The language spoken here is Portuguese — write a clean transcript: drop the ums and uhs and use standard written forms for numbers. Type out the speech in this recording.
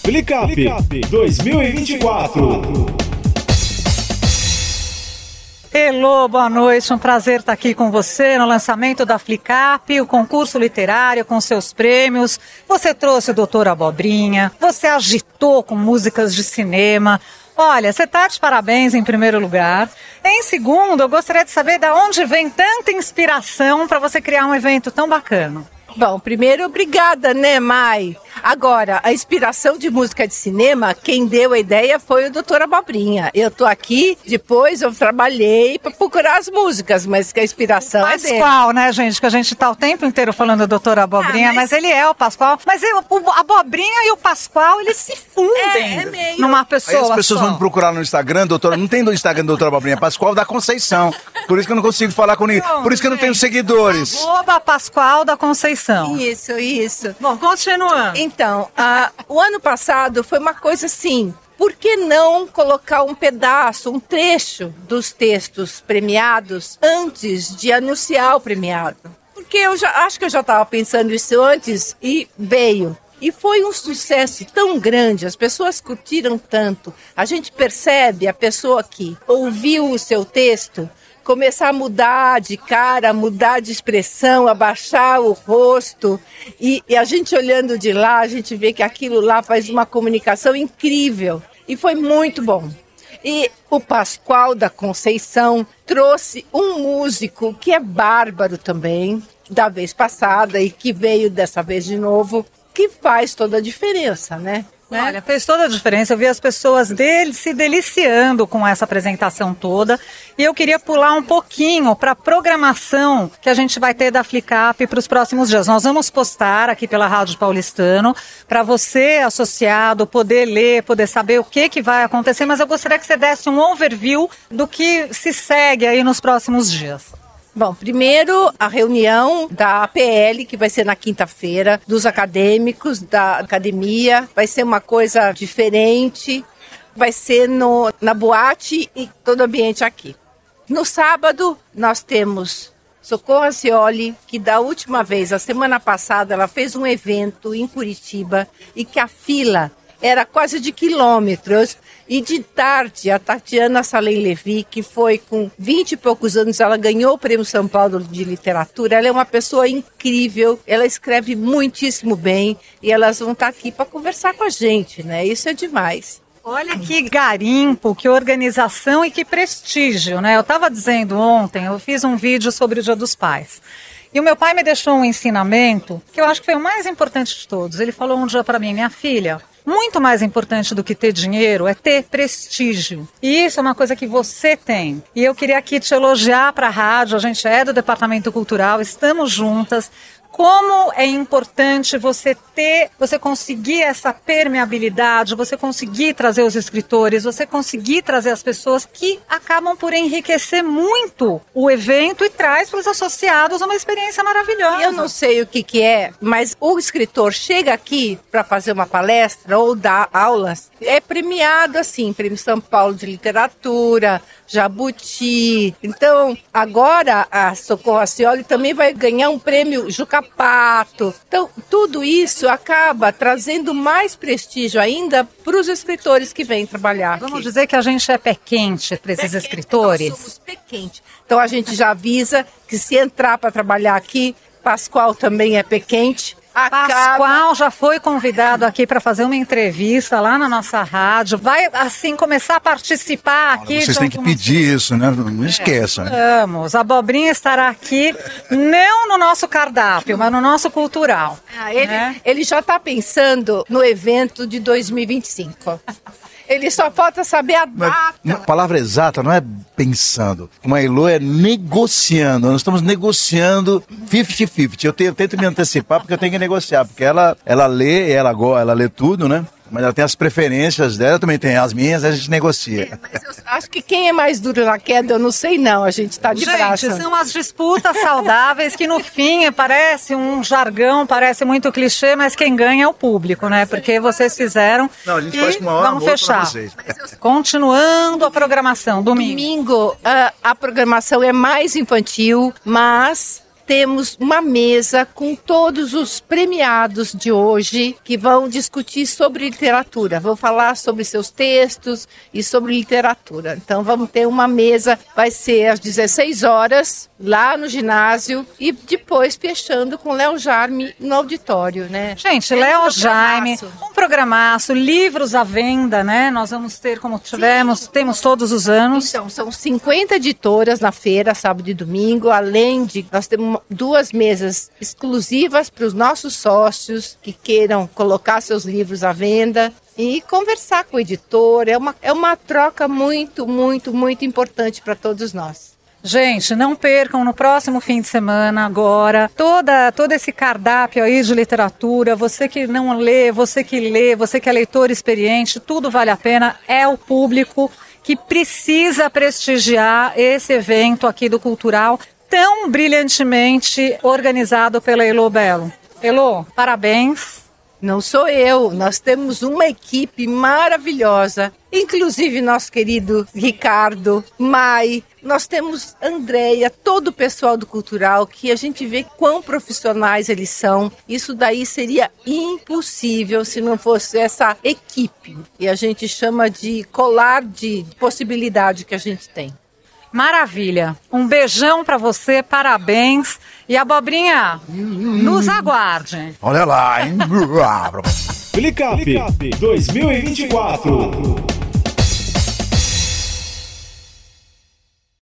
Flicap 2024. Hello, boa noite, um prazer estar aqui com você no lançamento da Flicap, o concurso literário com seus prêmios. Você trouxe o Doutor Abobrinha, você agitou com músicas de cinema. Olha, você está de parabéns em primeiro lugar. Em segundo, eu gostaria de saber de onde vem tanta inspiração para você criar um evento tão bacana. Bom, primeiro, obrigada, né, Mai? Agora, a inspiração de música de cinema, quem deu a ideia foi o Doutor Abobrinha. Eu tô aqui, depois eu trabalhei para procurar as músicas, mas que a inspiração é dele. Pascoal, né, gente? Que a gente tá o tempo inteiro falando do Doutor Abobrinha, mas ele é o Pascoal. Mas o Abobrinha e o Pascoal, eles se fundem numa pessoa Aí as pessoas só. vão procurar no Instagram, doutora, não tem no Instagram do Doutor Abobrinha, Pascoal da Conceição. Por isso que eu não consigo falar com ninguém. Por isso que eu não tenho seguidores. @Pascoal da Conceição. Isso. Bom, continuando. Então, o ano passado foi uma coisa assim, por que não colocar um pedaço, um trecho dos textos premiados antes de anunciar o premiado? Porque acho que eu já estava pensando isso antes e veio. E foi um sucesso tão grande, as pessoas curtiram tanto. A gente percebe a pessoa que ouviu o seu texto começar a mudar de cara, mudar de expressão, abaixar o rosto. E a gente olhando de lá, a gente vê que aquilo lá faz uma comunicação incrível. E foi muito bom. E o Pascoal da Conceição trouxe um músico que é bárbaro também, da vez passada e que veio dessa vez de novo, que faz toda a diferença, né? Olha, fez toda a diferença. Eu vi as pessoas se deliciando com essa apresentação toda. E eu queria pular um pouquinho para a programação que a gente vai ter da Flicap para os próximos dias. Nós vamos postar aqui pela Rádio Paulistano para você, associado, poder ler, poder saber o que vai acontecer. Mas eu gostaria que você desse um overview do que se segue aí nos próximos dias. Bom, primeiro a reunião da APL, que vai ser na quinta-feira, dos acadêmicos da academia. Vai ser uma coisa diferente, vai ser na boate e todo o ambiente aqui. No sábado, nós temos Socorro Acioli, que da última vez, a semana passada, ela fez um evento em Curitiba e que a fila era quase de quilômetros. E de tarde, a Tatiana Salem Levi, que foi com 20 e poucos anos, ela ganhou o Prêmio São Paulo de Literatura. Ela é uma pessoa incrível, ela escreve muitíssimo bem e elas vão estar aqui para conversar com a gente, né? Isso é demais. Olha que garimpo, que organização e que prestígio, né? Eu estava dizendo ontem, eu fiz um vídeo sobre o Dia dos Pais. E o meu pai me deixou um ensinamento que eu acho que foi o mais importante de todos. Ele falou um dia para mim, minha filha, muito mais importante do que ter dinheiro é ter prestígio. E isso é uma coisa que você tem. E eu queria aqui te elogiar para a rádio, a gente é do Departamento Cultural, estamos juntas. Como é importante você conseguir essa permeabilidade, você conseguir trazer os escritores, você conseguir trazer as pessoas que acabam por enriquecer muito o evento e traz para os associados uma experiência maravilhosa. Eu não sei o que é, mas o escritor chega aqui para fazer uma palestra ou dar aulas, é premiado assim, Prêmio São Paulo de Literatura, Jabuti. Então, agora a Socorro Acioli também vai ganhar um prêmio Juca Pato. Então, tudo isso acaba trazendo mais prestígio ainda para os escritores que vêm trabalhar aqui. Vamos dizer que a gente é pé quente para esses escritores? Nós somos pé quente. Então, a gente já avisa que se entrar para trabalhar aqui, Pascoal também é pé quente. Pascoal já foi convidado aqui para fazer uma entrevista lá na nossa rádio. Vai, assim, começar a participar aqui. Vocês têm que pedir isso, né? Não esqueçam. Vamos. A Abobrinha estará aqui, não no nosso cardápio, mas no nosso cultural. Ele já está pensando no evento de 2025. Ele só falta saber a data. A palavra exata não é pensando. Como a Elô é negociando. Nós estamos negociando 50-50. Eu tento me antecipar porque eu tenho que negociar. Porque ela lê, ela lê tudo, né? Mas ela tem as preferências dela, também tem as minhas, a gente negocia. Mas eu acho que quem é mais duro na queda, eu não sei não, a gente tá de braço. Gente, são as disputas saudáveis que no fim parece um jargão, parece muito clichê, mas quem ganha é o público, né? Porque vocês fizeram. Não, a gente faz com uma hora vamos fechar. Continuando a programação, domingo. Domingo, a programação é mais infantil, mas temos uma mesa com todos os premiados de hoje que vão discutir sobre literatura, vão falar sobre seus textos e sobre literatura. Então vamos ter uma mesa, vai ser às 16 horas, lá no ginásio, e depois fechando com Léo Jaime no auditório, né? Gente, Léo Jaime, um programaço, livros à venda, né? Nós vamos ter, como temos todos os anos. Então, são 50 editoras na feira, sábado e domingo, além de, nós temos 2 mesas exclusivas para os nossos sócios que queiram colocar seus livros à venda e conversar com o editor. É uma troca muito, muito, muito importante para todos nós. Gente, não percam no próximo fim de semana agora todo esse cardápio aí de literatura. Você que não lê, você que lê, você que é leitor experiente, tudo vale a pena. É o público que precisa prestigiar esse evento aqui do Cultural, tão brilhantemente organizado pela Elô Belo. Elô, parabéns. Não sou eu, nós temos uma equipe maravilhosa, inclusive nosso querido Ricardo, Mai, nós temos Andréia, todo o pessoal do Cultural, que a gente vê quão profissionais eles são. Isso daí seria impossível se não fosse essa equipe, e a gente chama de colar de possibilidade que a gente tem. Maravilha. Um beijão pra você, parabéns. E Abobrinha, nos aguarde. Olha lá, hein? Flicap 2024.